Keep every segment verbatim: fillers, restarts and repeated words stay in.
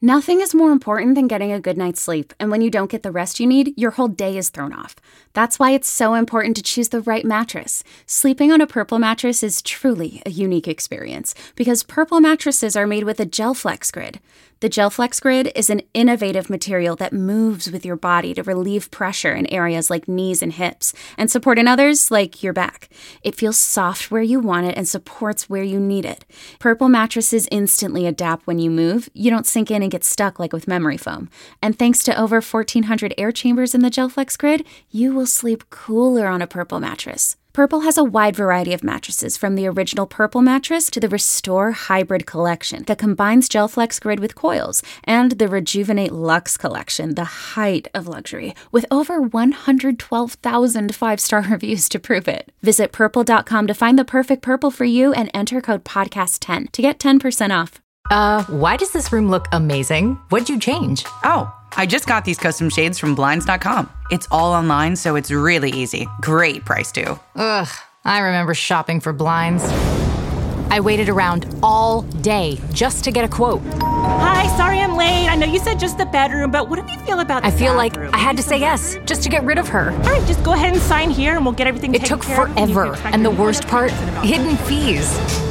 Nothing is more important than getting a good night's sleep, and when you don't get the rest you need, your whole day is thrown off. That's why it's so important to choose the right mattress. Sleeping on a Purple mattress is truly a unique experience, because Purple mattresses are made with a GelFlex Grid. The GelFlex Grid is an innovative material that moves with your body to relieve pressure in areas like knees and hips, and support in others like your back. It feels soft where you want it and supports where you need it. Purple mattresses instantly adapt when you move. You don't sink in and get stuck like with memory foam. And thanks to over fourteen hundred air chambers in the GelFlex Grid, you will sleep cooler on a Purple mattress. Purple has a wide variety of mattresses, from the original Purple mattress to the Restore Hybrid collection that combines GelFlex Grid with coils, and the Rejuvenate Luxe collection, the height of luxury, with over one hundred twelve thousand five-star reviews to prove it. Visit purple dot com to find the perfect Purple for you and enter code podcast ten to get ten percent off. Uh, why does this room look amazing? What'd you change? Oh, I just got these custom shades from Blinds dot com. It's all online, so it's really easy. Great price, too. Ugh, I remember shopping for blinds. I waited around all day just to get a quote. Hi, sorry I'm late. I know you said just the bedroom, but what do you feel about the I feel bathroom? like I had to say yes just to get rid of her. All right, just go ahead and sign here and we'll get everything It taken took care of. forever, and the worst part, hidden fees.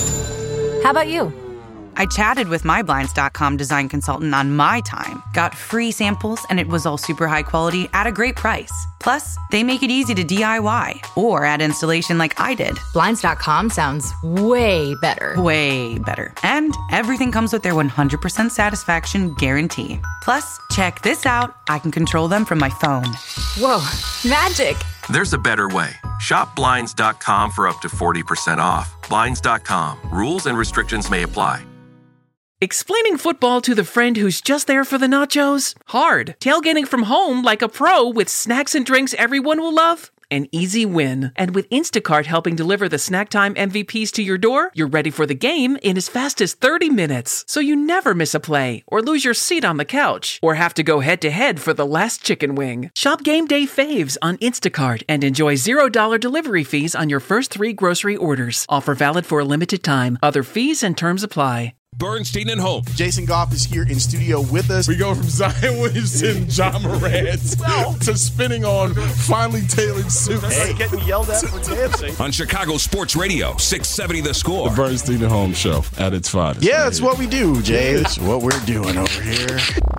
How about you? I chatted with my Blinds dot com design consultant on my time, got free samples, and it was all super high quality at a great price. Plus, they make it easy to D I Y or add installation like I did. Blinds dot com sounds way better. Way better. And everything comes with their one hundred percent satisfaction guarantee. Plus, check this out. I can control them from my phone. Whoa, magic. There's a better way. Shop Blinds dot com for up to forty percent off. Blinds dot com. Rules and restrictions may apply. Explaining football to the friend who's just there for the nachos? Hard. Tailgating from home like a pro with snacks and drinks everyone will love? An easy win. And with Instacart helping deliver the snack time M V Ps to your door, you're ready for the game in as fast as thirty minutes. So you never miss a play, or lose your seat on the couch, or have to go head-to-head for the last chicken wing. Shop Game Day Faves on Instacart and enjoy zero dollars delivery fees on your first three grocery orders. Offer valid for a limited time. Other fees and terms apply. Bernstein and Holmes. Jason Goff is here in studio with us. We go from Zion Williamson, John Morant to spinning on finely tailored suits. Hey, getting yelled at for dancing. On Chicago Sports Radio, six seventy The Score. The Bernstein and Holmes show at its finest. Yeah, that's what we do, Jay. That's what we're doing over here.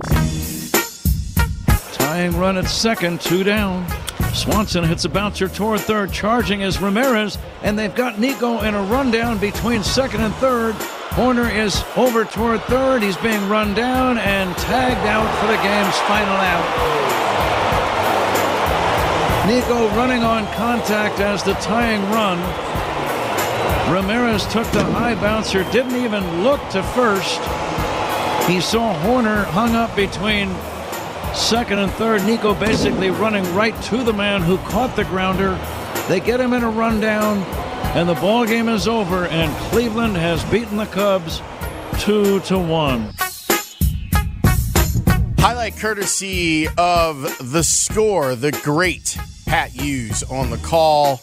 Tying run at second, two down. Swanson hits a bouncer toward third, charging is Ramirez, and they've got Nico in a rundown between second and third. Horner is over toward third. He's being run down and tagged out for the game's final out. Nico running on contact as the tying run. Ramirez took the high bouncer, didn't even look to first. He saw Horner hung up between second and third. Nico basically running right to the man who caught the grounder. They get him in a rundown, and the ball game is over, and Cleveland has beaten the Cubs two to one. Highlight courtesy of The Score, the great Pat Hughes on the call.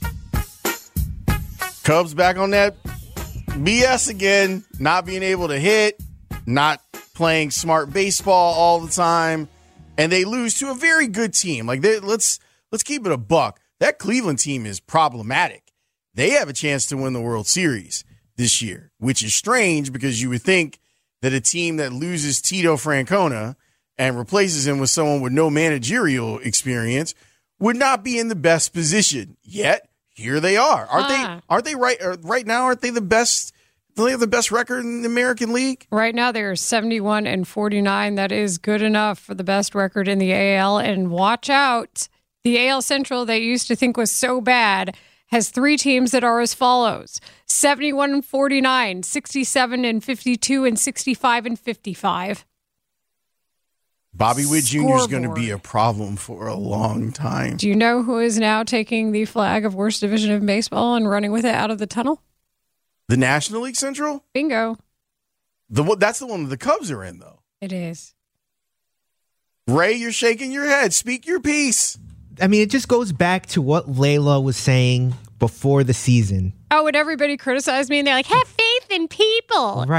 Cubs back on that B S again, not being able to hit, not playing smart baseball all the time, and they lose to a very good team. Like they, let's let's keep it a buck. That Cleveland team is problematic. They have a chance to win the World Series this year, which is strange because you would think that a team that loses Tito Francona and replaces him with someone with no managerial experience would not be in the best position. Yet here they are. Aren't ah. they? Aren't they right? Right now, aren't they the best? Do they have the best record in the American League? Right now, they're seventy-one and forty-nine. That is good enough for the best record in the A L. And watch out, the A L Central they used to think was so bad has three teams that are as follows: seventy-one and forty-nine, sixty-seven and fifty-two, and sixty-five and fifty-five. Bobby Witt Junior is going to be a problem for a long time. Do you know who is now taking the flag of worst division of baseball and running with it out of the tunnel? The National League Central? Bingo. The That's the one that the Cubs are in, though. It is. Ray, you're shaking your head. Speak your piece. I mean, it just goes back to what Layla was saying before the season. Oh, and everybody criticized me, and they're like, have faith in people. Right.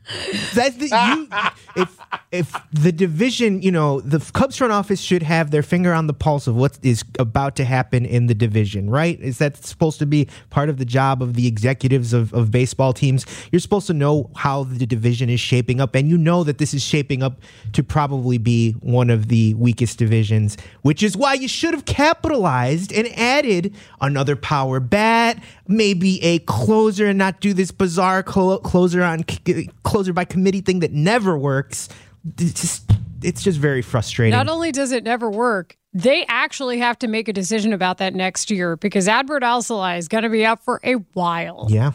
That's the, you, if if the division, you know, the Cubs front office should have their finger on the pulse of what is about to happen in the division, right? Is that supposed to be part of the job of the executives of, of baseball teams? You're supposed to know how the division is shaping up, and you know that this is shaping up to probably be one of the weakest divisions, which is why you should have capitalized and added another power bat, maybe a closer, and not do this bizarre clo- closer on closer by committee thing that never works. It's just, it's just very frustrating. Not only does it never work, they actually have to make a decision about that next year because Adbert Alzolay is going to be out for a while. Yeah.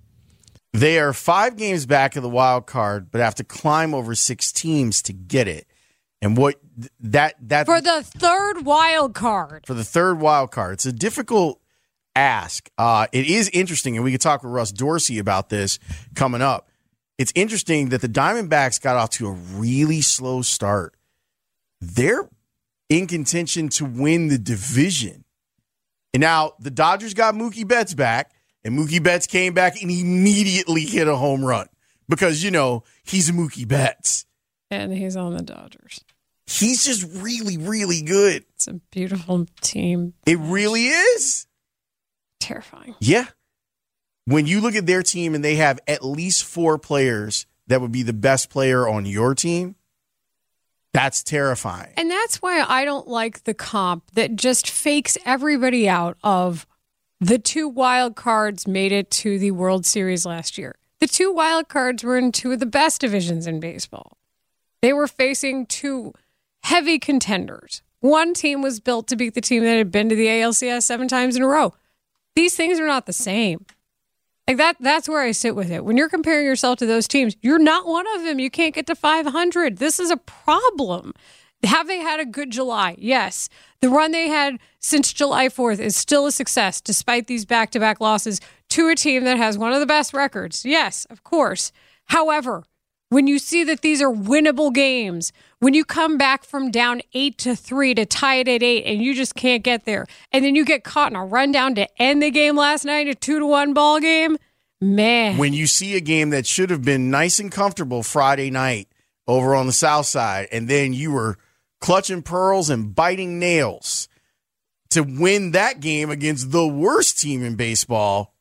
They are five games back of the wild card, but have to climb over six teams to get it. And what that that for the third wild card. For the third wild card. It's a difficult ask. Uh, it is interesting, and we could talk with Russ Dorsey about this coming up. It's interesting that the Diamondbacks got off to a really slow start. They're in contention to win the division. And now the Dodgers got Mookie Betts back, and Mookie Betts came back and immediately hit a home run because, you know, he's Mookie Betts. And he's on the Dodgers. He's just really, really good. It's a beautiful team. It really is. Terrifying. Yeah. When you look at their team and they have at least four players that would be the best player on your team, that's terrifying. And that's why I don't like the comp that just fakes everybody out of the two wild cards made it to the World Series last year. The two wild cards were in two of the best divisions in baseball. They were facing two heavy contenders. One team was built to beat the team that had been to the A L C S seven times in a row. These things are not the same. Like that, that's where I sit with it. When you're comparing yourself to those teams, you're not one of them. You can't get to five hundred. This is a problem. Have they had a good July? Yes. The run they had since July fourth is still a success, despite these back-to-back losses to a team that has one of the best records. Yes, of course. However, when you see that these are winnable games, when you come back from down eight to three to tie it at eight and you just can't get there, and then you get caught in a rundown to end the game last night, a two to one ball game, man. When you see a game that should have been nice and comfortable Friday night over on the South Side, and then you were clutching pearls and biting nails to win that game against the worst team in baseball,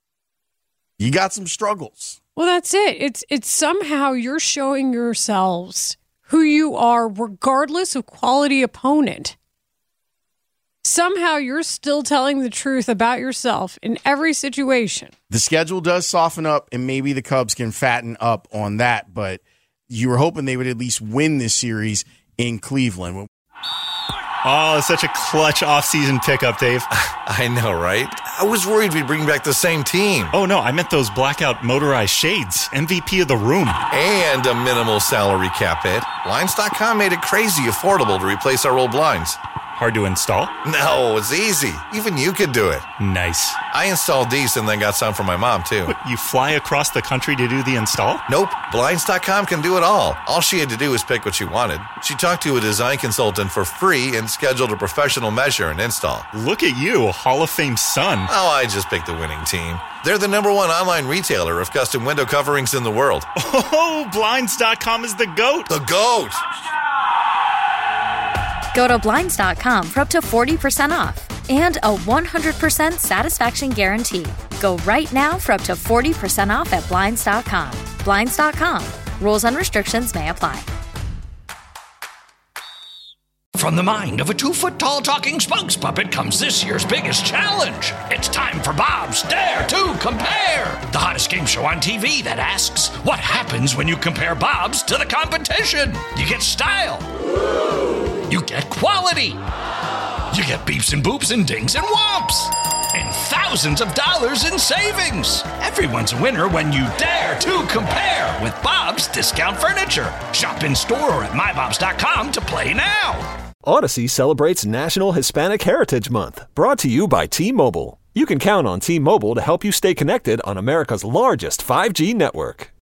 you got some struggles. Well, that's it. It's it's somehow you're showing yourselves who you are regardless of quality opponent. Somehow you're still telling the truth about yourself in every situation. The schedule does soften up, and maybe the Cubs can fatten up on that, but you were hoping they would at least win this series in Cleveland. Oh, such a clutch off-season pickup, Dave. I know, right? I was worried we'd bring back the same team. Oh, no, I meant those blackout motorized shades. M V P of the room. And a minimal salary cap hit. Blinds dot com made it crazy affordable to replace our old blinds. Hard to install? No, it's easy. Even you could do it. Nice. I installed these and then got some for my mom, too. What, you fly across the country to do the install? Nope. Blinds dot com can do it all. All she had to do was pick what she wanted. She talked to a design consultant for free and scheduled a professional measure and install. Look at you, Hall of Fame son. Oh, I just picked the winning team. They're the number one online retailer of custom window coverings in the world. Oh, Blinds dot com is the GOAT. The GOAT. Go to Blinds dot com for up to forty percent off and a one hundred percent satisfaction guarantee. Go right now for up to forty percent off at Blinds dot com. Blinds dot com. Rules and restrictions may apply. From the mind of a two-foot-tall talking spokes puppet comes this year's biggest challenge. It's time for Bob's Dare to Compare, the hottest game show on T V that asks, what happens when you compare Bob's to the competition? You get style. You get quality. You get beeps and boops and dings and whomps. And thousands of dollars in savings. Everyone's a winner when you dare to compare with Bob's Discount Furniture. Shop in store or at my bobs dot com to play now. Odyssey celebrates National Hispanic Heritage Month, brought to you by T-Mobile. You can count on T-Mobile to help you stay connected on America's largest five G network.